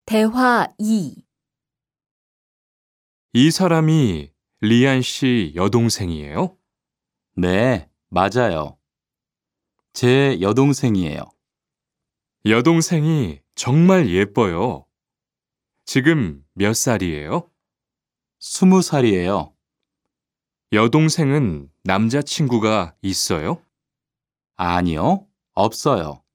대화 2. 이 사람이 리안 씨 여동생이에요? 네, 맞아요. 제 여동생이에요. 여동생이 정말 예뻐요. 지금 몇 살이에요? 20살이에요. 여동생은 남자친구가 있어요? 아니요, 없어요.